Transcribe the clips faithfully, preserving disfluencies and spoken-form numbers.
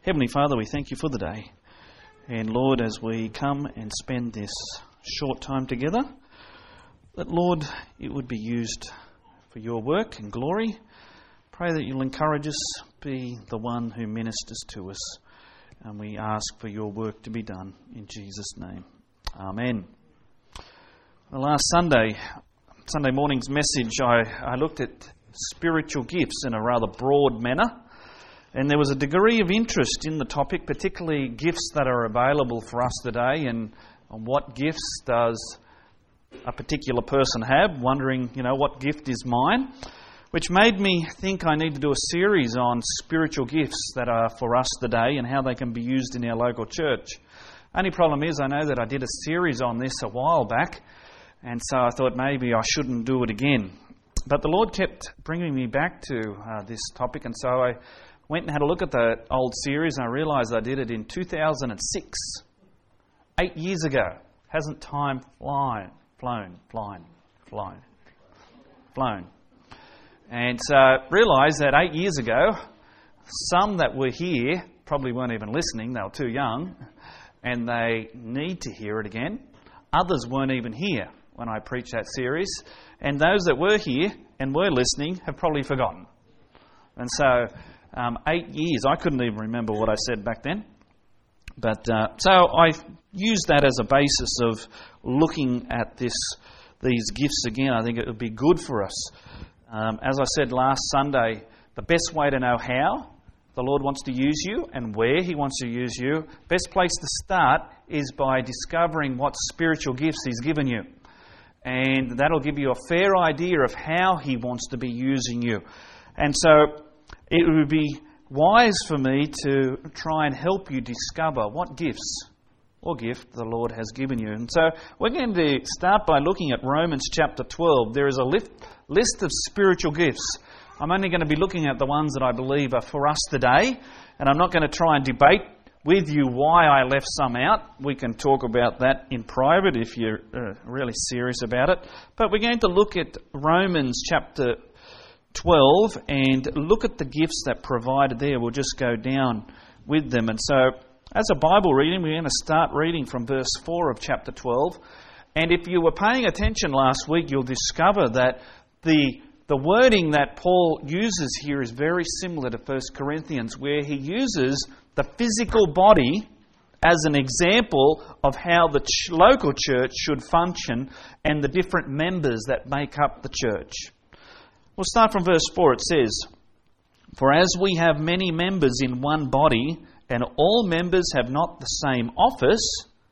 Heavenly Father, we thank you for the day. And Lord, as we come and spend this short time together, that Lord, it would be used for your work and glory. Pray that you'll encourage us, be the one who ministers to us. And we ask for your work to be done in Jesus' name. Amen. The last Sunday, Sunday morning's message, I, I looked at spiritual gifts in a rather broad manner. And there was a degree of interest in the topic, particularly gifts that are available for us today, and what gifts does a particular person have, wondering, you know, what gift is mine, which made me think I need to do a series on spiritual gifts that are for us today and how they can be used in our local church. Only problem is I know that I did a series on this a while back, and so I thought maybe I shouldn't do it again. But the Lord kept bringing me back to uh, this topic, and so I went and had a look at the old series, and I realised I did it in two thousand six, eight years ago. Hasn't time flown, flown, flown, flown, flown. And so I realised that eight years ago, some that were here probably weren't even listening, they were too young, and they need to hear it again. Others weren't even here when I preached that series, and those that were here and were listening have probably forgotten. And so Um, eight years. I couldn't even remember what I said back then. But uh, so I used that as a basis of looking at this, these gifts again. I think it would be good for us. Um, as I said last Sunday, the best way to know how the Lord wants to use you and where He wants to use you, best place to start is by discovering what spiritual gifts He's given you. And that'll give you a fair idea of how He wants to be using you. And so it would be wise for me to try and help you discover what gifts or gift the Lord has given you. And so we're going to start by looking at Romans chapter twelve. There is a list of spiritual gifts. I'm only going to be looking at the ones that I believe are for us today, and I'm not going to try and debate with you why I left some out. We can talk about that in private if you're uh, really serious about it. But we're going to look at Romans chapter twelve and look at the gifts that provided there. We'll just go down with them. And so as a Bible reading, we're going to start reading from verse four of chapter twelve. And if you were paying attention last week, you'll discover that the the wording that Paul uses here is very similar to First Corinthians, where he uses the physical body as an example of how the ch- local church should function and the different members that make up the church. We'll start from verse four. It says, "For as we have many members in one body, and all members have not the same office,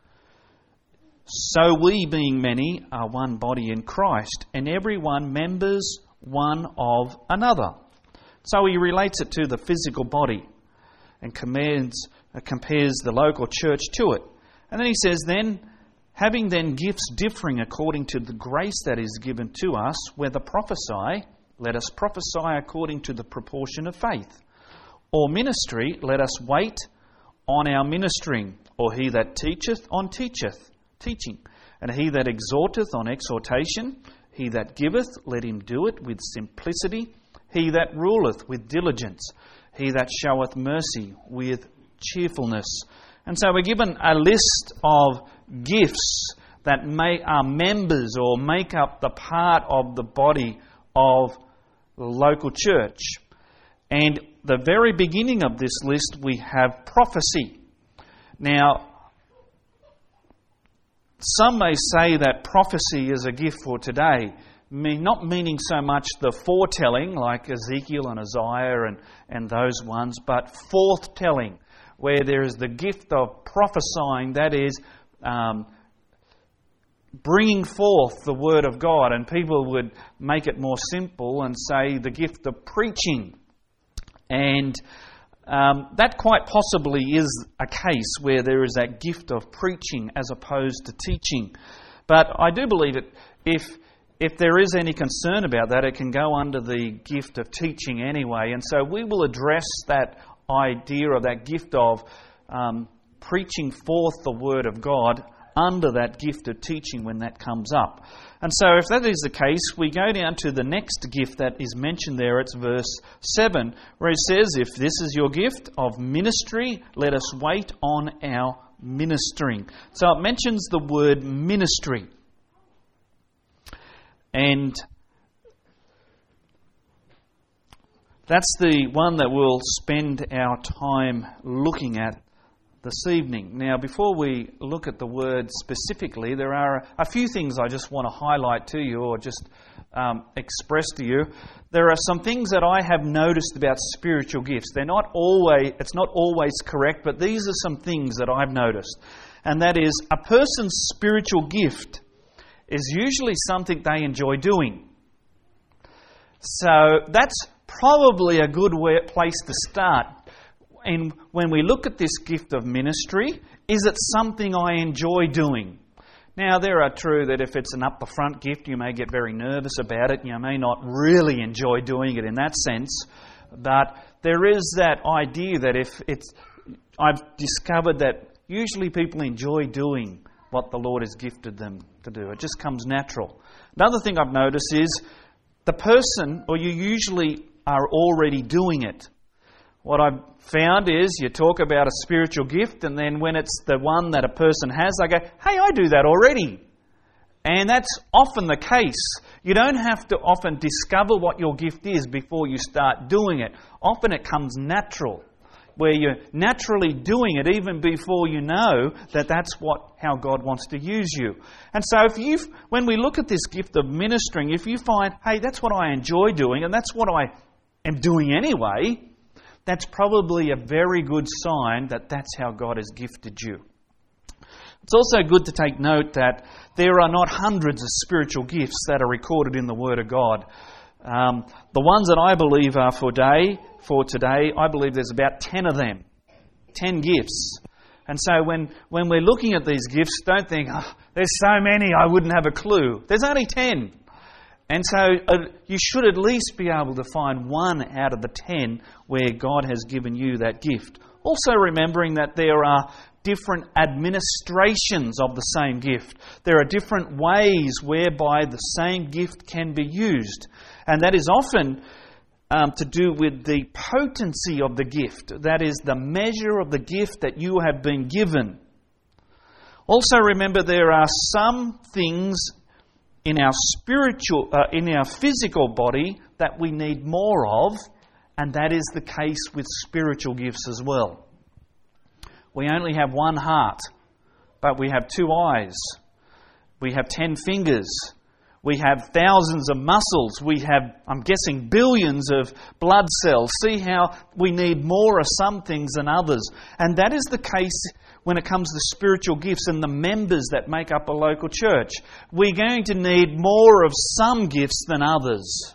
so we, being many, are one body in Christ, and every one members one of another." So he relates it to the physical body and commands, uh, compares the local church to it. And then he says, "Then, having then gifts differing according to the grace that is given to us, whether prophesy, let us prophesy according to the proportion of faith. Or ministry, let us wait on our ministering. Or he that teacheth, on teacheth, teaching. And he that exhorteth, on exhortation. He that giveth, let him do it with simplicity. He that ruleth, with diligence. He that showeth mercy, with cheerfulness." And so we're given a list of gifts that may, are members or make up the part of the body of the local church. And the very beginning of this list we have prophecy. Now, some may say that prophecy is a gift for today, not meaning so much the foretelling like Ezekiel and Isaiah and, and those ones, but forthtelling, where there is the gift of prophesying, that is, um, bringing forth the Word of God. And people would make it more simple and say the gift of preaching. And um, that quite possibly is a case where there is that gift of preaching as opposed to teaching. But I do believe that if if there is any concern about that, it can go under the gift of teaching anyway. And so we will address that idea of that gift of um, preaching forth the Word of God under that gift of teaching when that comes up. And so if that is the case, we go down to the next gift that is mentioned there. It's verse seven, where it says, if this is your gift of ministry, let us wait on our ministering. So it mentions the word ministry. And that's the one that we'll spend our time looking at this evening. Now, before we look at the word specifically, there are a few things I just want to highlight to you or just um, express to you. There are some things that I have noticed about spiritual gifts. They're not always, it's not always correct, but these are some things that I've noticed. And that is, a person's spiritual gift is usually something they enjoy doing. So that's probably a good way, place to start. And when we look at this gift of ministry, is it something I enjoy doing? Now, there are true that if it's an up the front gift, you may get very nervous about it. You may not really enjoy doing it in that sense. But there is that idea that if it's, I've discovered that usually people enjoy doing what the Lord has gifted them to do. It just comes natural. Another thing I've noticed is the person, or you usually are already doing it. What I've found is you talk about a spiritual gift, and then when it's the one that a person has, they go, hey, I do that already. And that's often the case. You don't have to often discover what your gift is before you start doing it. Often it comes natural, where you're naturally doing it even before you know that that's what how God wants to use you. And so if you, when we look at this gift of ministering, if you find, hey, that's what I enjoy doing, and that's what I am doing anyway, that's probably a very good sign that that's how God has gifted you. It's also good to take note that there are not hundreds of spiritual gifts that are recorded in the Word of God. Um, the ones that I believe are for day, for today, I believe there's about ten of them. Ten gifts. And so when, when we're looking at these gifts, don't think, oh, there's so many, I wouldn't have a clue. There's only ten. And so uh, you should at least be able to find one out of the ten where God has given you that gift. Also remembering that there are different administrations of the same gift. There are different ways whereby the same gift can be used. And that is often um, to do with the potency of the gift. That is the measure of the gift that you have been given. Also remember there are some things in our spiritual, uh, in our physical body that we need more of, and that is the case with spiritual gifts as well. We only have one heart, but we have two eyes. We have ten fingers. We have thousands of muscles. We have, I'm guessing, billions of blood cells. See how we need more of some things than others. And that is the case when it comes to spiritual gifts and the members that make up a local church. We're going to need more of some gifts than others.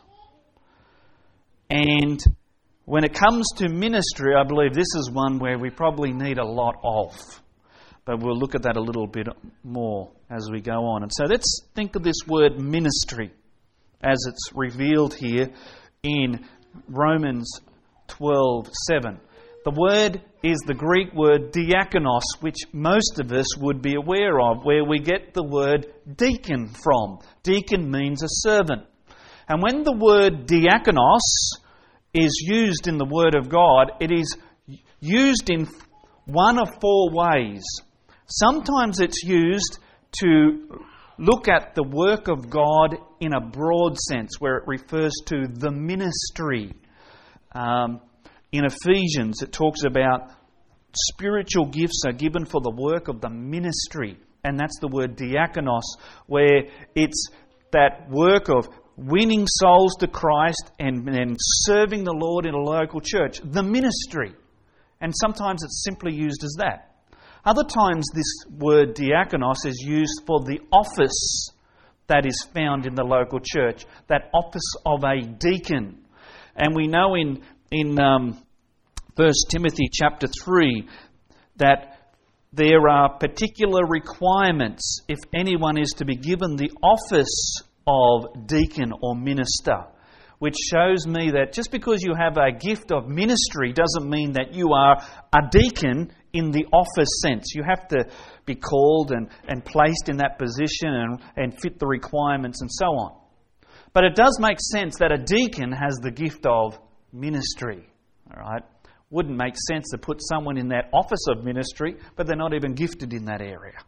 And when it comes to ministry, I believe this is one where we probably need a lot of. But we'll look at that a little bit more as we go on. And so let's think of this word ministry as it's revealed here in Romans twelve seven. The word is the Greek word diakonos, which most of us would be aware of, where we get the word deacon from. Deacon means a servant. And when the word diakonos is used in the Word of God, it is used in one of four ways. Sometimes it's used to look at the work of God in a broad sense, where it refers to the ministry. Um, in Ephesians, it talks about spiritual gifts are given for the work of the ministry. And that's the word diakonos, where it's that work of winning souls to Christ and, and serving the Lord in a local church. The ministry. And sometimes it's simply used as that. Other times this word diakonos is used for the office that is found in the local church. That office of a deacon. And we know in, in um, First Timothy chapter three that there are particular requirements if anyone is to be given the office of deacon or minister, which shows me that just because you have a gift of ministry doesn't mean that you are a deacon in the office sense. You have to be called and, and placed in that position and, and fit the requirements and so on. But it does make sense that a deacon has the gift of ministry. All right? Wouldn't make sense to put someone in that office of ministry, but they're not even gifted in that area.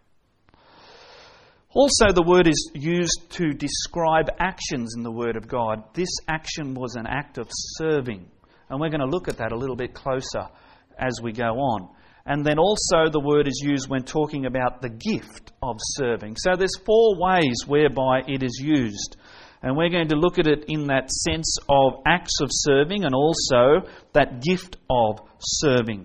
Also, the word is used to describe actions in the Word of God. This action was an act of serving. And we're going to look at that a little bit closer as we go on. And then also the word is used when talking about the gift of serving. So there's four ways whereby it is used. And we're going to look at it in that sense of acts of serving and also that gift of serving.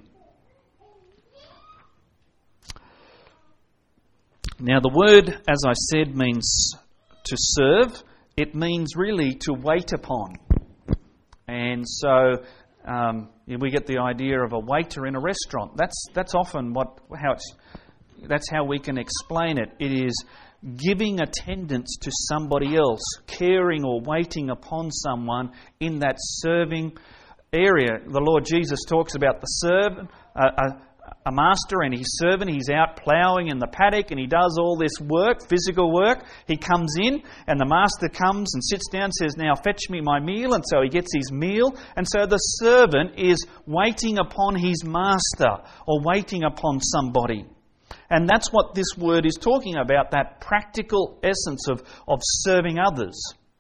Now the word, as I said, means to serve. It means really to wait upon. And so um, we get the idea of a waiter in a restaurant. That's that's often what how it's that's how we can explain it. It is giving attendance to somebody else, caring or waiting upon someone in that serving area. The Lord Jesus talks about the servant, uh, a, a master and his servant. He's out ploughing in the paddock and he does all this work, physical work. He comes in and the master comes and sits down and says, "Now fetch me my meal." And so he gets his meal. And so the servant is waiting upon his master or waiting upon somebody. And that's what this word is talking about, that practical essence of, of serving others.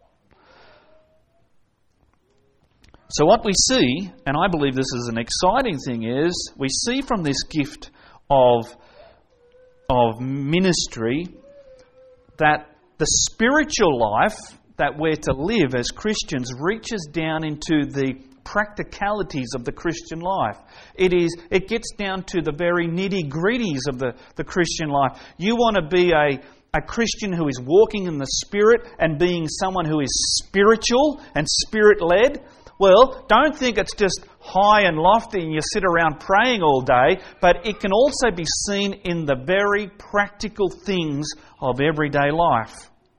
So what we see, and I believe this is an exciting thing, is we see from this gift of, of ministry that the spiritual life that we're to live as Christians reaches down into the practicalities of the Christian life. It is. It gets down to the very nitty-gritties of the, the Christian life. You want to be a, a Christian who is walking in the Spirit and being someone who is spiritual and Spirit-led? Well, don't think it's just high and lofty and you sit around praying all day, but it can also be seen in the very practical things of everyday life.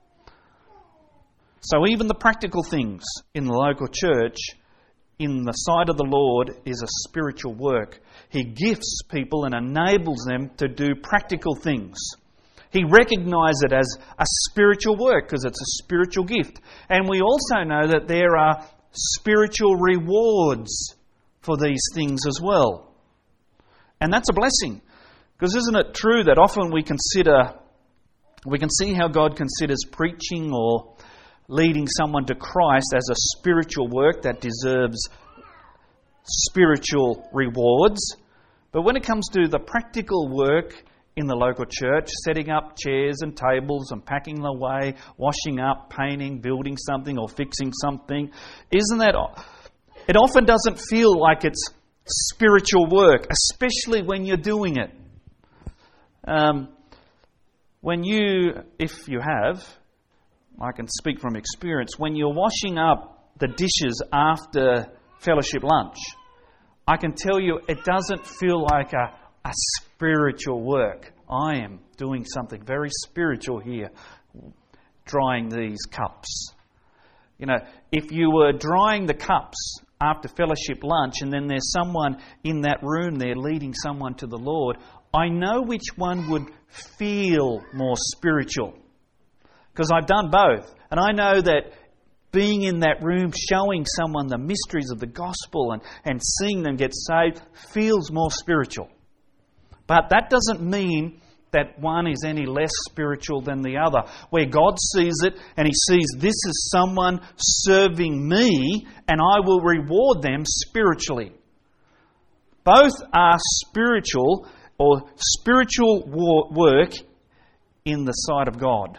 So even the practical things in the local church, in the sight of the Lord, is a spiritual work. He gifts people and enables them to do practical things. He recognises it as a spiritual work because it's a spiritual gift. And we also know that there are spiritual rewards for these things as well. And that's a blessing. Because isn't it true that often we consider, we can see how God considers preaching or leading someone to Christ as a spiritual work that deserves spiritual rewards. But when it comes to the practical work in the local church, setting up chairs and tables and packing them away, washing up, painting, building something or fixing something, isn't that... It often doesn't feel like it's spiritual work, especially when you're doing it. Um, when you, if you have... I can speak from experience. When you're washing up the dishes after fellowship lunch, I can tell you it doesn't feel like a, a spiritual work. I am doing something very spiritual here, drying these cups. You know, if you were drying the cups after fellowship lunch and then there's someone in that room there leading someone to the Lord, I know which one would feel more spiritual. Because I've done both. And I know that being in that room, showing someone the mysteries of the gospel and, and seeing them get saved feels more spiritual. But that doesn't mean that one is any less spiritual than the other. Where God sees it and He sees this is someone serving me and I will reward them spiritually. Both are spiritual or spiritual work in the sight of God.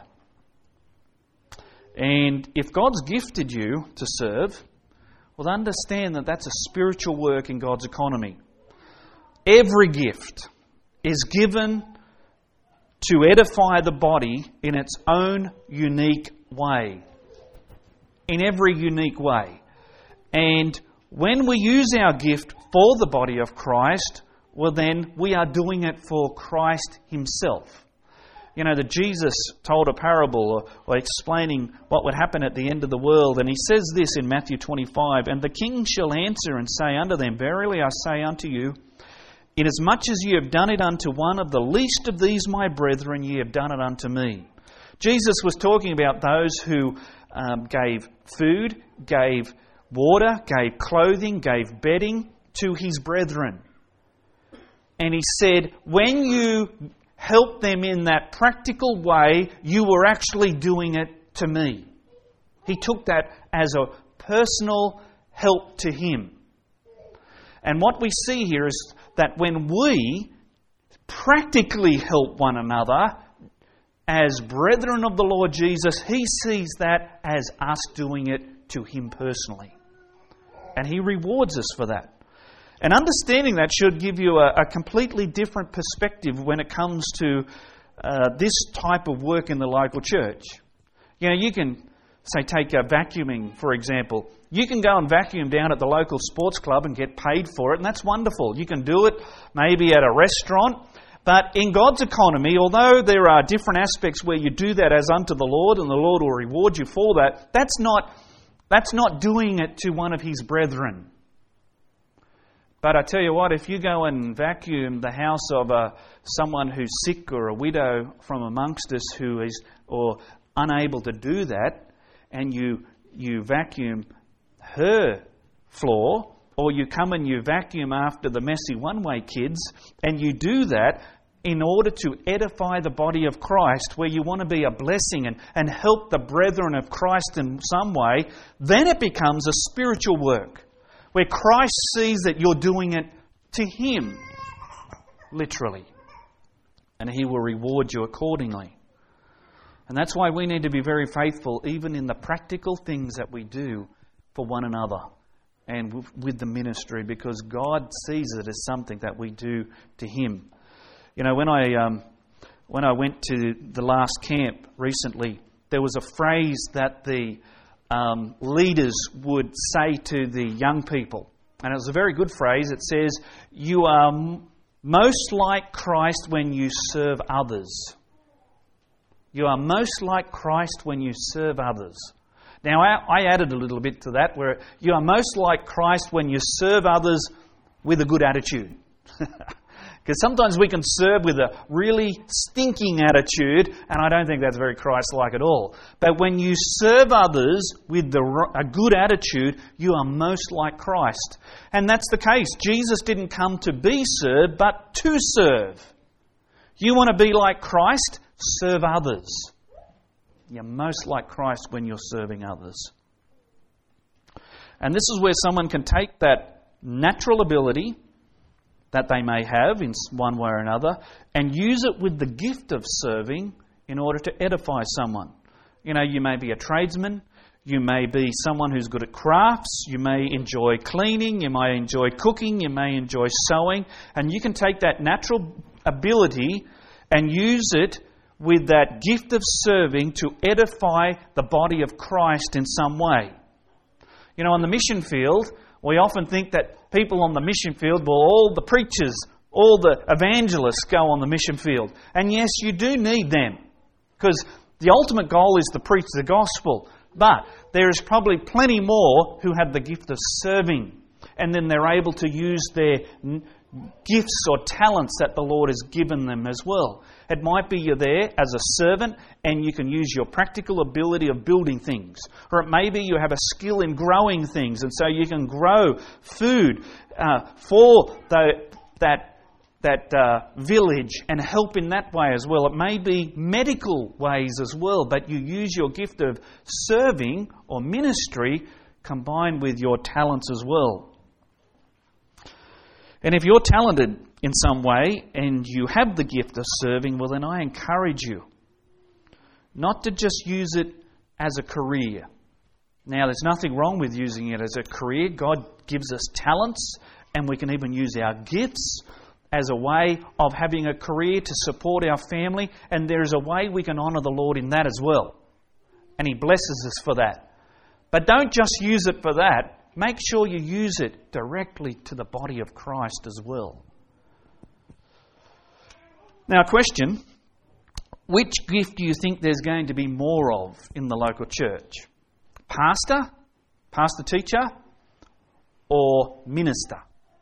And if God's gifted you to serve, well, understand that that's a spiritual work in God's economy. Every gift is given to edify the body in its own unique way. In every unique way. And when we use our gift for the body of Christ, well then we are doing it for Christ Himself. You know, that Jesus told a parable or, or explaining what would happen at the end of the world. And he says this in Matthew twenty-five, "And the king shall answer and say unto them, Verily I say unto you, inasmuch as ye have done it unto one of the least of these my brethren, ye have done it unto me." Jesus was talking about those who um, gave food, gave water, gave clothing, gave bedding to his brethren. And he said, when you help them in that practical way, you were actually doing it to me. He took that as a personal help to him. And what we see here is that when we practically help one another as brethren of the Lord Jesus, he sees that as us doing it to him personally. And he rewards us for that. And understanding that should give you a, a completely different perspective when it comes to uh, this type of work in the local church. You know, you can, say, take a vacuuming, for example. You can go and vacuum down at the local sports club and get paid for it, and that's wonderful. You can do it maybe at a restaurant. But in God's economy, although there are different aspects where you do that as unto the Lord, and the Lord will reward you for that, that's not, that's not doing it to one of his brethren. But I tell you what, if you go and vacuum the house of a, someone who's sick or a widow from amongst us who is or unable to do that, and you you vacuum her floor, or you come and you vacuum after the messy one-way kids, and you do that in order to edify the body of Christ, where you want to be a blessing and, and help the brethren of Christ in some way, then it becomes a spiritual work, where Christ sees that you're doing it to him, literally. And he will reward you accordingly. And that's why we need to be very faithful, even in the practical things that we do for one another and with the ministry, because God sees it as something that we do to him. You know, when I um, when I went to the last camp recently, there was a phrase that the Um, leaders would say to the young people. And it was a very good phrase. It says, "You are m- most like Christ when you serve others." You are most like Christ when you serve others. Now, I, I added a little bit to that, where you are most like Christ when you serve others with a good attitude. Because sometimes we can serve with a really stinking attitude, and I don't think that's very Christ-like at all. But when you serve others with the, a good attitude, you are most like Christ. And that's the case. Jesus didn't come to be served, but to serve. You want to be like Christ? Serve others. You're most like Christ when you're serving others. And this is where someone can take that natural ability that they may have in one way or another, and use it with the gift of serving in order to edify someone. You know, you may be a tradesman, you may be someone who's good at crafts, you may enjoy cleaning, you may enjoy cooking, you may enjoy sewing, and you can take that natural ability and use it with that gift of serving to edify the body of Christ in some way. You know, on the mission field, we often think that people on the mission field, well, all the preachers, all the evangelists go on the mission field. And yes, you do need them, because the ultimate goal is to preach the gospel. But there is probably plenty more who have the gift of serving, and then they're able to use their gifts or talents that the Lord has given them as well. It might be you're there as a servant and you can use your practical ability of building things. Or it may be you have a skill in growing things, and so you can grow food uh, for the, that, that uh, village and help in that way as well. It may be medical ways as well, but you use your gift of serving or ministry combined with your talents as well. And if you're talented in some way and you have the gift of serving, well, then I encourage you not to just use it as a career. Now, there's nothing wrong with using it as a career. God gives us talents, and we can even use our gifts as a way of having a career to support our family, and there is a way we can honour the Lord in that as well. And He blesses us for that. But don't just use it for that. Make sure you use it directly to the body of Christ as well. Now, a question. which gift do you think there's going to be more of in the local church? Pastor? Pastor teacher? Or minister?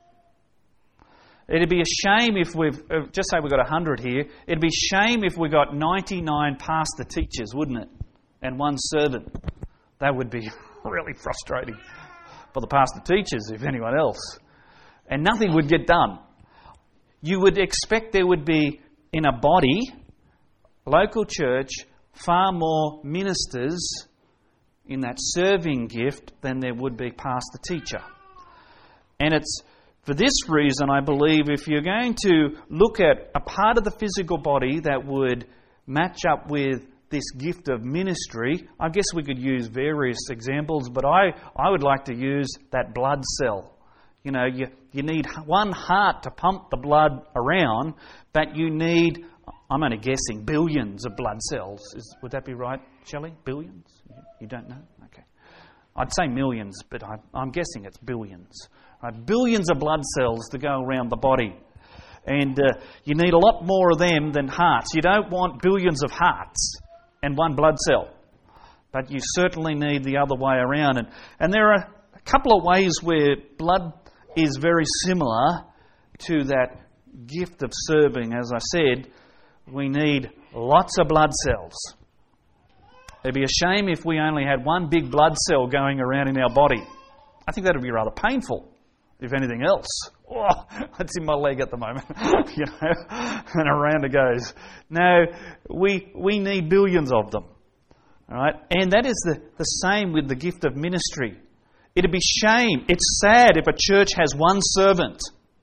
It'd be a shame if we've, just say we've got one hundred here, it'd be a shame if we got ninety-nine pastor teachers, wouldn't it? And one servant. That would be really frustrating for the pastor teachers, if anyone else. And nothing would get done. You would expect there would be, in a body, local church, far more ministers in that serving gift than there would be pastor teacher. And it's for this reason, I believe, if you're going to look at a part of the physical body that would match up with this gift of ministry, I guess we could use various examples, but I, I would like to use that blood cell. You know, you, you need one heart to pump the blood around, but you need, I'm only guessing, billions of blood cells. Is, would that be right, Shelley? Billions? You don't know? Okay. I'd say millions, but I, I'm guessing it's billions. Right? Billions of blood cells to go around the body. And uh, you need a lot more of them than hearts. You don't want billions of hearts and one blood cell. But you certainly need the other way around. And, and there are a couple of ways where blood is very similar to that gift of serving. As I said, we need lots of blood cells. It'd be a shame if we only had one big blood cell going around in our body. I think that would be rather painful, if anything else. Oh, it's in my leg at the moment, you know, and around it goes. No, we we need billions of them, all right? And that is the, the same with the gift of ministry. It'd be shame, it's sad if a church has one servant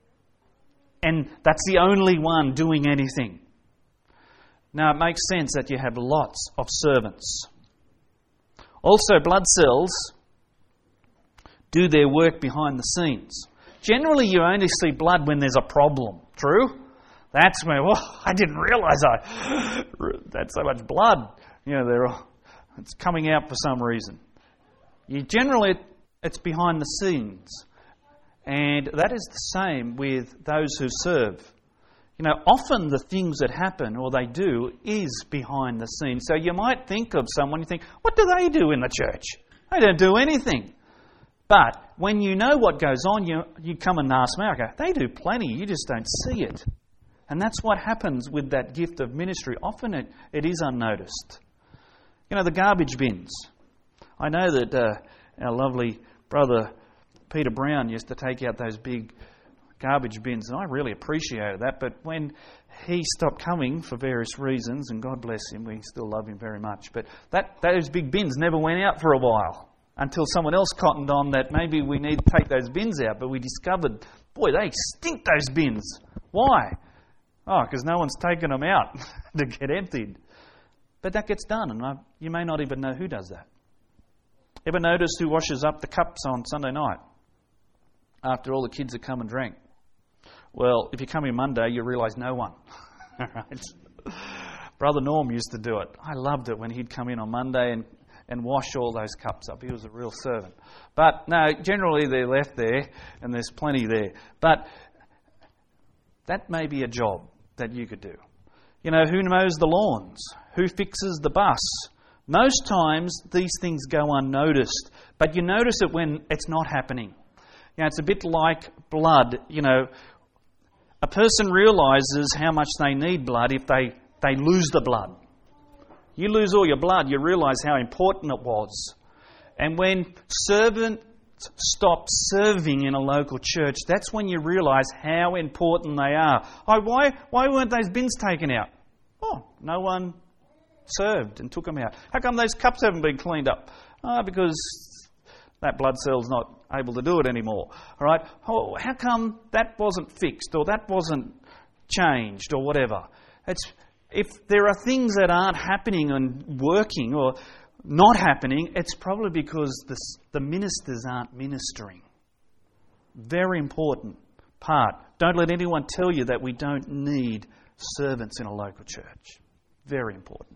and that's the only one doing anything. Now, it makes sense that you have lots of servants. Also, blood cells do their work behind the scenes. Generally, you only see blood when there's a problem. True? That's where, oh, I didn't realise I that's so much blood. You know, they're, it's coming out for some reason. You generally, it's behind the scenes. And that is the same with those who serve. You know, often the things that happen or they do is behind the scenes. So you might think of someone, you think, what do they do in the church? They don't do anything. But when you know what goes on, you you come and ask me, okay, they do plenty, you just don't see it. And that's what happens with that gift of ministry. Often it, it is unnoticed. You know, the garbage bins. I know that uh, our lovely brother Peter Brown used to take out those big garbage bins, and I really appreciated that. But when he stopped coming for various reasons, and God bless him, we still love him very much, but that those big bins never went out for a while until someone else cottoned on that maybe we need to take those bins out. But we discovered, boy, they stink, those bins. Why? Oh, because no one's taken them out to get emptied. But that gets done, and I, you may not even know who does that. Ever notice who washes up the cups on Sunday night after all the kids have come and drank? Well, if you come in Monday, you realise no one. Right? Brother Norm used to do it. I loved it when he'd come in on Monday and, and wash all those cups up. He was a real servant. But no, generally they're left there, and there's plenty there. But that may be a job that you could do. You know, who mows the lawns? Who fixes the bus? Most times these things go unnoticed, but you notice it when it's not happening. You know, it's a bit like blood. You know, a person realises how much they need blood if they, they lose the blood. You lose all your blood, you realise how important it was. And when servants stop serving in a local church, that's when you realise how important they are. Oh, why, why weren't those bins taken out? Oh, no one served and took them out. How come those cups haven't been cleaned up? Oh, because that blood cell's not able to do it anymore. All right? Oh, how come that wasn't fixed or that wasn't changed or whatever? It's if there are things that aren't happening and working or not happening, it's probably because the, the ministers aren't ministering. Very important part. Don't let anyone tell you that we don't need servants in a local church. Very important.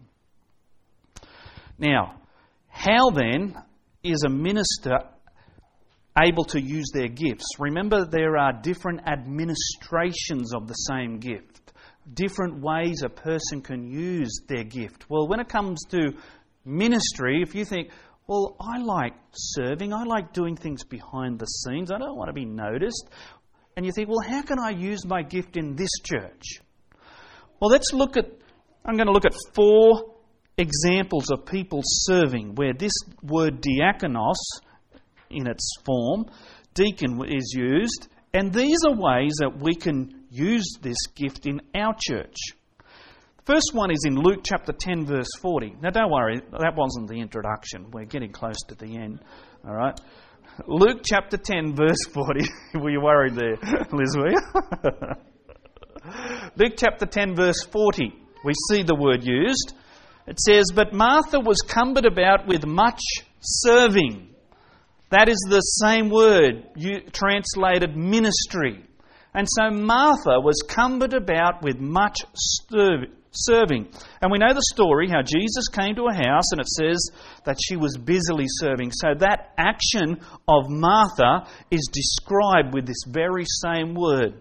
Now, how then is a minister able to use their gifts? Remember, there are different administrations of the same gift. different ways a person can use their gift. Well, when it comes to ministry, if you think, well, I like serving, I like doing things behind the scenes, I don't want to be noticed. And you think, well, how can I use my gift in this church? Well, let's look at, I'm going to look at four examples of people serving where this word diakonos, in its form, deacon, is used. And these are ways that we can use this gift in our church. The first one is in Luke chapter ten, verse forty. Now, don't worry, that wasn't the introduction. We're getting close to the end. All right. Luke chapter ten, verse forty. Were you worried there, Liz, were you? Luke chapter ten, verse forty. We see the word used. It says, "But Martha was cumbered about with much serving." That is the same word you translated ministry. And so Martha was cumbered about with much serving. And we know the story, how Jesus came to a house and it says that she was busily serving. So that action of Martha is described with this very same word.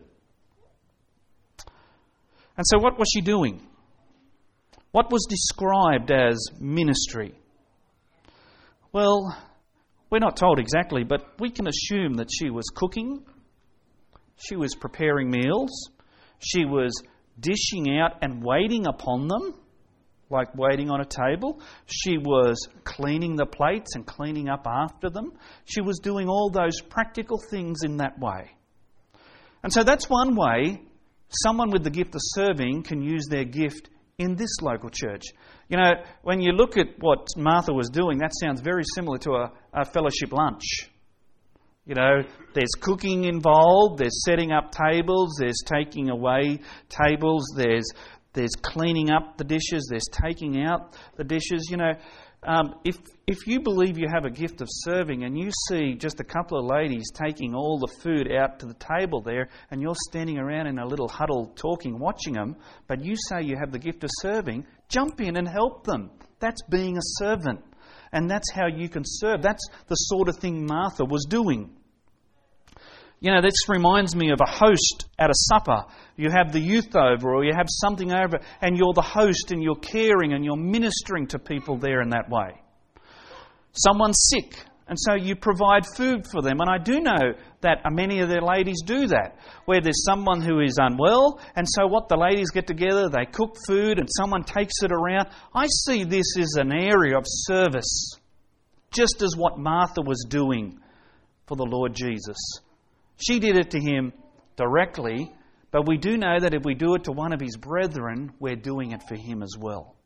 And so what was she doing? What was described as ministry? Well, we're not told exactly, but we can assume that she was cooking, she was preparing meals, she was dishing out and waiting upon them, like waiting on a table. She was cleaning the plates and cleaning up after them. She was doing all those practical things in that way. And so that's one way someone with the gift of serving can use their gift in this local church. You know, when you look at what Martha was doing, that sounds very similar to a, a fellowship lunch. You know, there's cooking involved, there's setting up tables, there's taking away tables, there's there's cleaning up the dishes, there's taking out the dishes. You know, um, if if you believe you have a gift of serving and you see just a couple of ladies taking all the food out to the table there and you're standing around in a little huddle talking, watching them, but you say you have the gift of serving, jump in and help them. That's being a servant. And that's how you can serve. That's the sort of thing Martha was doing. You know, this reminds me of a host at a supper. You have the youth over or you have something over and you're the host and you're caring and you're ministering to people there in that way. Someone's sick and so you provide food for them. And I do know that many of the ladies do that, where there's someone who is unwell and so what the ladies get together, they cook food and someone takes it around. I see this as an area of service, just as what Martha was doing for the Lord Jesus. She did it to him directly, but we do know that if we do it to one of his brethren, we're doing it for him as well.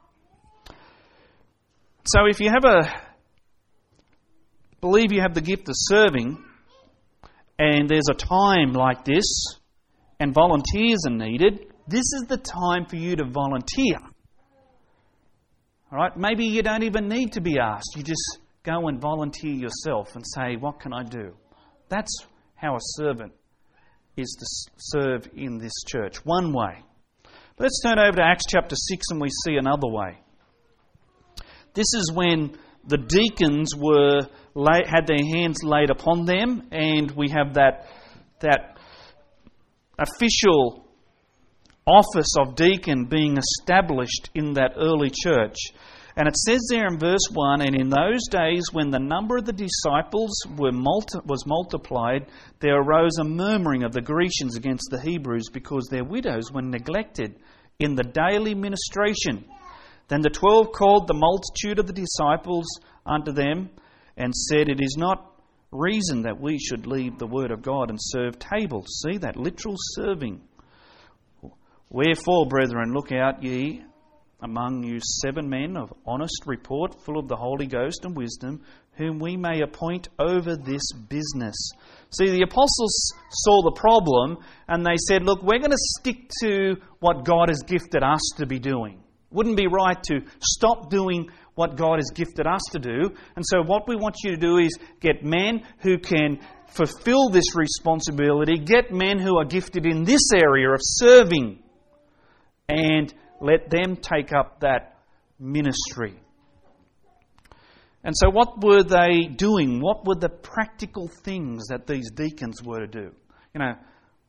So if you have a, believe you have the gift of serving, and there's a time like this, and volunteers are needed, this is the time for you to volunteer. All right? Maybe you don't even need to be asked. You just go and volunteer yourself and say, what can I do? That's how a servant is to serve in this church. One way. But let's turn over to Acts chapter six and we see another way. This is when the deacons were had their hands laid upon them, and we have that that official office of deacon being established in that early church. And it says there in verse one, "And in those days when the number of the disciples were multi- was multiplied, there arose a murmuring of the Grecians against the Hebrews because their widows were neglected in the daily ministration. Then the twelve called the multitude of the disciples unto them and said, It is not reason that we should leave the word of God and serve tables." See that literal serving. "Wherefore, brethren, look out ye among you seven men of honest report, full of the Holy Ghost and wisdom, whom we may appoint over this business." See, the apostles saw the problem and they said, look, we're going to stick to what God has gifted us to be doing. Wouldn't be right to stop doing what God has gifted us to do. And so what we want you to do is get men who can fulfill this responsibility, get men who are gifted in this area of serving, and let them take up that ministry. And so what were they doing? What were the practical things that these deacons were to do? You know,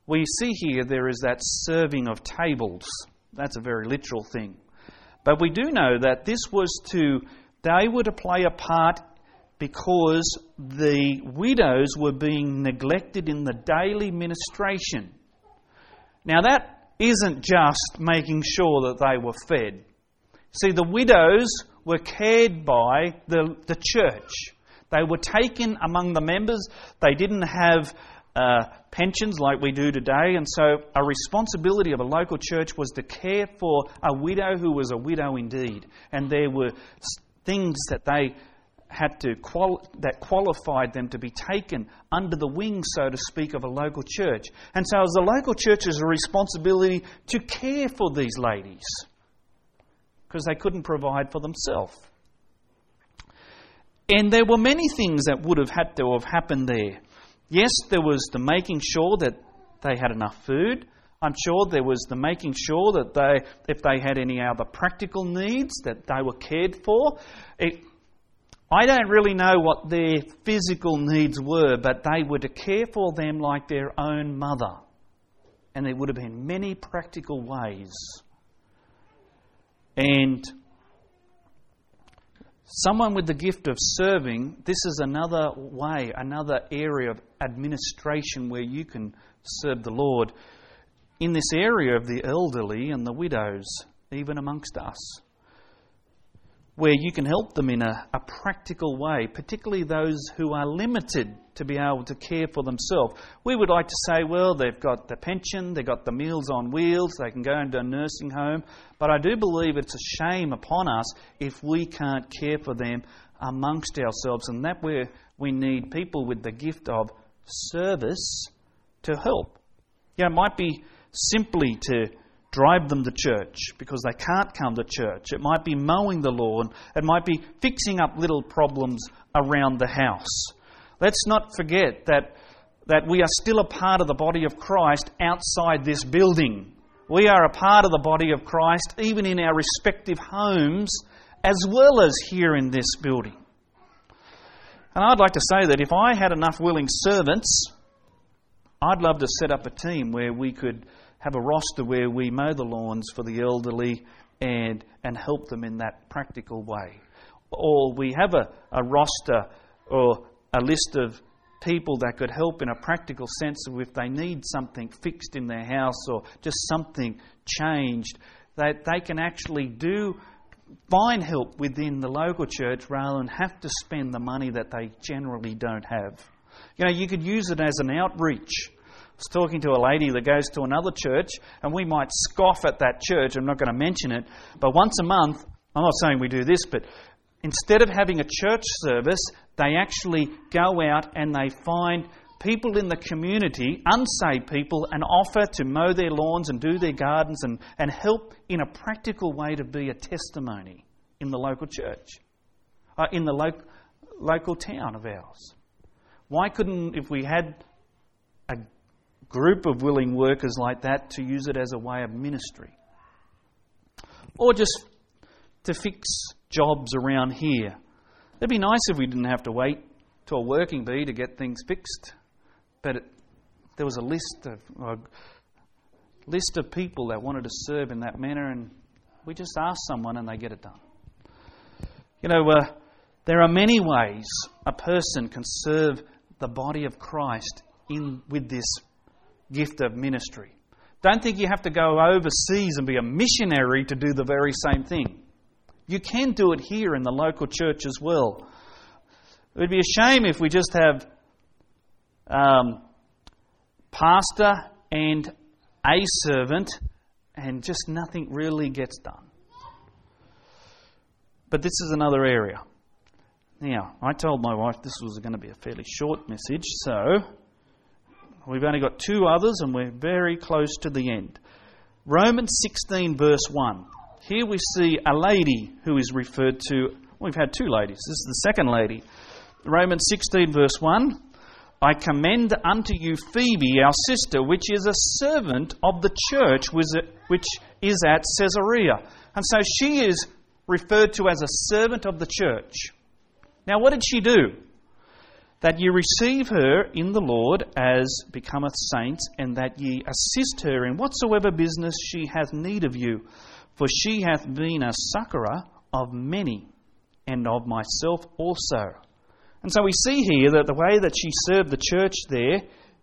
we see here there is that serving of tables. That's a very literal thing. But we do know that this was to, they were to play a part because the widows were being neglected in the daily ministration. Now that isn't just making sure that they were fed. See, the widows were cared by the, the church. They were taken among the members. They didn't have uh, pensions like we do today, and so a responsibility of a local church was to care for a widow who was a widow indeed. And there were things that they had to qual- that qualified them to be taken under the wing, so to speak, of a local church. And so as the local church has a responsibility to care for these ladies because they couldn't provide for themselves. And there were many things that would have had to have happened there. Yes, there was the making sure that they had enough food. I'm sure there was the making sure that they, if they had any other practical needs, that they were cared for. It, I don't really know what their physical needs were, but they were to care for them like their own mother. And there would have been many practical ways. And someone with the gift of serving, this is another way, another area of administration where you can serve the Lord in this area of the elderly and the widows, even amongst us, where you can help them in a, a practical way, particularly those who are limited to be able to care for themselves. We would like to say, well, they've got the pension, they've got the Meals on Wheels, they can go into a nursing home, but I do believe it's a shame upon us if we can't care for them amongst ourselves, and that where we need people with the gift of service to help. Yeah, it might be simply to drive them to church because they can't come to church. It might be mowing the lawn. It might be fixing up little problems around the house. Let's not forget that, that we are still a part of the body of Christ outside this building. We are a part of the body of Christ even in our respective homes as well as here in this building. And I'd like to say that if I had enough willing servants, I'd love to set up a team where we could have a roster where we mow the lawns for the elderly and and help them in that practical way. Or we have a, a roster or a list of people that could help in a practical sense of if they need something fixed in their house or just something changed, that they can actually do find help within the local church rather than have to spend the money that they generally don't have. You know, you could use it as an outreach. I was talking to a lady that goes to another church, and we might scoff at that church. I'm not going to mention it, but once a month, I'm not saying we do this, but instead of having a church service, they actually go out and they find people in the community, unsaved people, and offer to mow their lawns and do their gardens and, and help in a practical way to be a testimony in the local church, uh, in the lo- local town of ours. Why couldn't, if we had a group of willing workers like that, to use it as a way of ministry? Or just to fix jobs around here. It'd be nice if we didn't have to wait to a working bee to get things fixed. But it, there was a list of a list of people that wanted to serve in that manner, and we just ask someone and they get it done. You know, uh, there are many ways a person can serve the body of Christ in with this gift of ministry. Don't think you have to go overseas and be a missionary to do the very same thing. You can do it here in the local church as well. It would be a shame if we just have um, pastor and a servant and just nothing really gets done. But this is another area. Now, I told my wife this was going to be a fairly short message, so we've only got two others and we're very close to the end. Romans sixteen verse one. Here we see a lady who is referred to. We've had two ladies. This is the second lady. Romans sixteen verse one. I commend unto you Phoebe, our sister, which is a servant of the church which is at Caesarea. And so she is referred to as a servant of the church. Now, what did she do? that ye receive her in the Lord as becometh saints, and that ye assist her in whatsoever business she hath need of you. For she hath been a succourer of many, and of myself also. And so we see here that the way that she served the church there,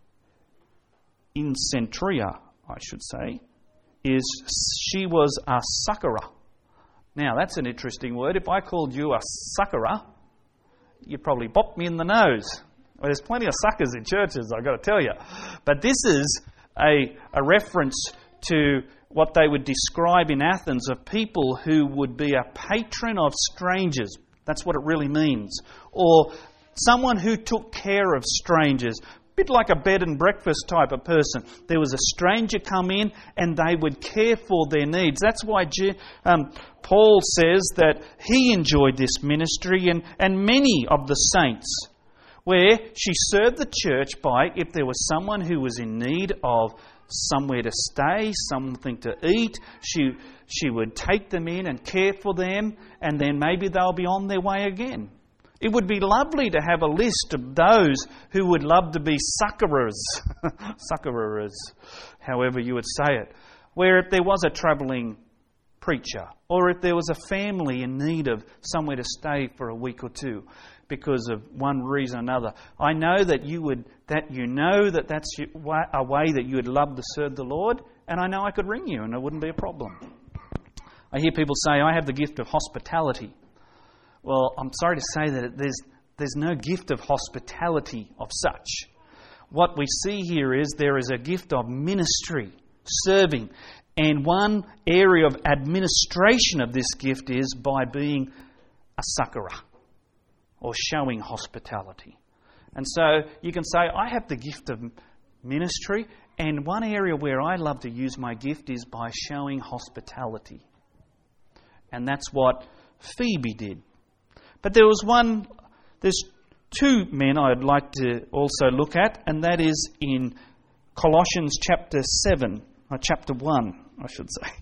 in Centuria, I should say, is she was a succourer. Now, that's an interesting word. If I called you a succourer, you'd probably bop me in the nose. Well, there's plenty of suckers in churches, I've got to tell you. But this is a, a reference to what they would describe in Athens of people who would be a patron of strangers. That's what it really means. Or someone who took care of strangers. A bit like a bed and breakfast type of person. There was a stranger come in and they would care for their needs. That's why um, Paul says that he enjoyed this ministry, and, and many of the saints, where she served the church by, if there was someone who was in need of somewhere to stay, something to eat, she she would take them in and care for them, and then maybe they'll be on their way again. It would be lovely to have a list of those who would love to be succourers, succourers, however you would say it, where if there was a travelling preacher, or if there was a family in need of somewhere to stay for a week or two, because of one reason or another. I know that you would, that you know that that's a way that you would love to serve the Lord, and I know I could ring you and it wouldn't be a problem. I hear people say, I have the gift of hospitality. Well, I'm sorry to say that there's there's no gift of hospitality of such. What we see here is there is a gift of ministry, serving, and one area of administration of this gift is by being a succourer, or showing hospitality. And so you can say, I have the gift of ministry, and one area where I love to use my gift is by showing hospitality. And that's what Phoebe did. But there was one, there's two men I'd like to also look at, and that is in Colossians chapter seven, or chapter one, I should say.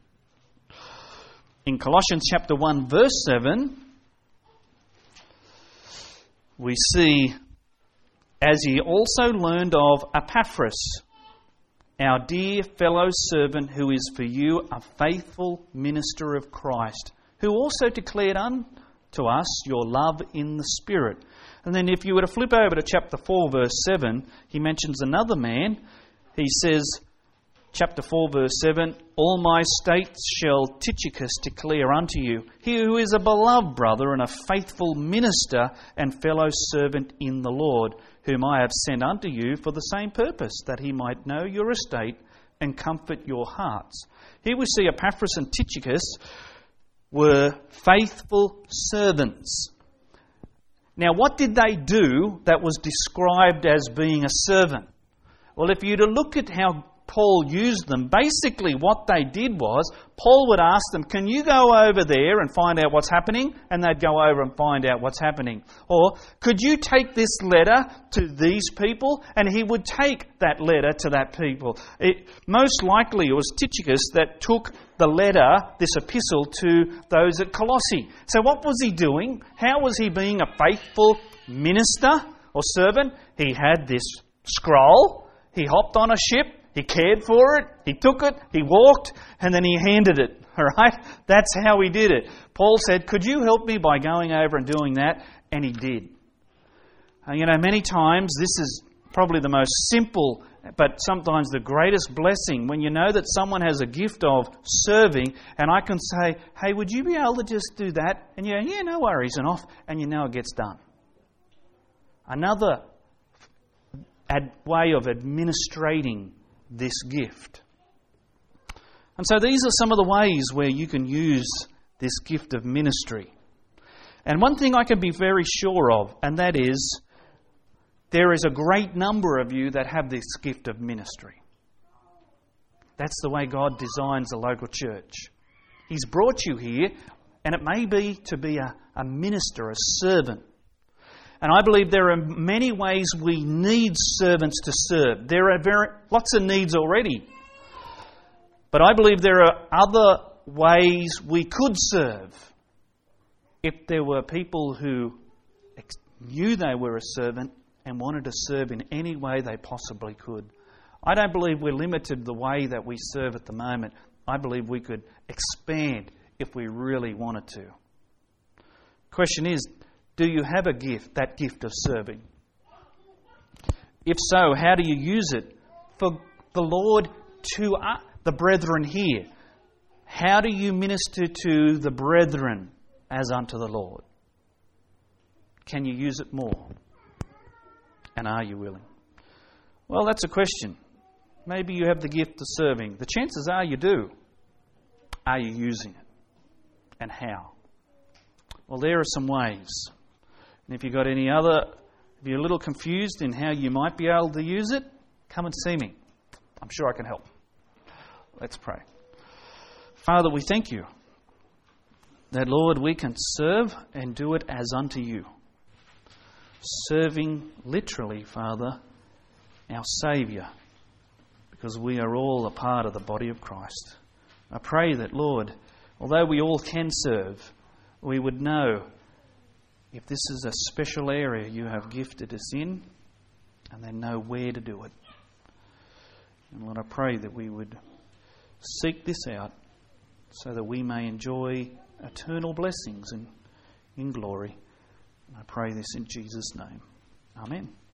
In Colossians chapter one, verse seven, we see, as ye also learned of Epaphras, our dear fellow servant, who is for you a faithful minister of Christ, who also declared unto us your love in the Spirit. And then if you were to flip over to chapter four, verse seven, he mentions another man. He says, chapter four, verse seven, all my states shall Tychicus declare unto you, he who is a beloved brother and a faithful minister and fellow servant in the Lord, whom I have sent unto you for the same purpose, that he might know your estate and comfort your hearts. Here we see Epaphras and Tychicus were faithful servants. Now, what did they do that was described as being a servant? Well, if you to look at how Paul used them, basically what they did was, Paul would ask them, can you go over there and find out what's happening? And they'd go over and find out what's happening. Or, could you take this letter to these people? And he would take that letter to that people. It, most likely it was Tychicus that took the letter, this epistle, to those at Colossae. So what was he doing? How was he being a faithful minister or servant? He had this scroll, he hopped on a ship, he cared for it, he took it, he walked, and then he handed it. All right? That's how he did it. Paul said, could you help me by going over and doing that? And he did. Uh, you know, many times this is probably the most simple, but sometimes the greatest blessing, when you know that someone has a gift of serving, and I can say, hey, would you be able to just do that? And you go, yeah, no worries, and off, and you know it gets done. Another ad- way of administrating this gift. And so these are some of the ways where you can use this gift of ministry. And one thing I can be very sure of, and that is, there is a great number of you that have this gift of ministry. That's the way God designs a local church. He's brought you here, and it may be to be a, a minister, a servant. And I believe there are many ways we need servants to serve. There are very lots of needs already. But I believe there are other ways we could serve if there were people who knew they were a servant and wanted to serve in any way they possibly could. I don't believe we're limited the way that we serve at the moment. I believe we could expand if we really wanted to. Question is, do you have a gift, that gift of serving? If so, how do you use it for the Lord to uh, the brethren here? How do you minister to the brethren as unto the Lord? Can you use it more? And are you willing? Well, that's a question. Maybe you have the gift of serving. The chances are you do. Are you using it? And how? Well, there are some ways. And if you've got any other, if you're a little confused in how you might be able to use it, come and see me. I'm sure I can help. Let's pray. Father, we thank you that, Lord, we can serve and do it as unto you. Serving literally, Father, our Saviour, because we are all a part of the body of Christ. I pray that, Lord, although we all can serve, we would know if this is a special area you have gifted us in, and then know where to do it. And Lord, I pray that we would seek this out so that we may enjoy eternal blessings and in glory. And I pray this in Jesus' name. Amen.